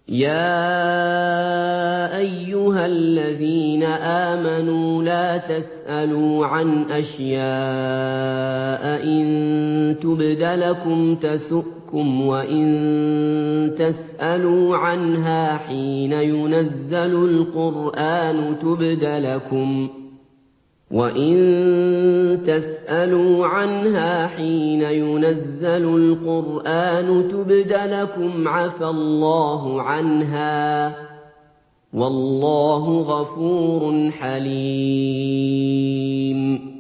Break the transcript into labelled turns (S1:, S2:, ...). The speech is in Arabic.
S1: يَا أَيُّهَا الَّذِينَ آمَنُوا لَا تَسْأَلُوا عَنْ أَشْيَاءَ إِن تُبْدَ لَكُمْ تَسُؤْكُمْ وَإِن تَسْأَلُوا عَنْهَا حِينَ يُنَزَّلُ الْقُرْآنُ تُبْدَ لَكُمْ عَفَا اللَّهُ عَنْهَا ۗ وَاللَّهُ غَفُورٌ حَلِيمٌ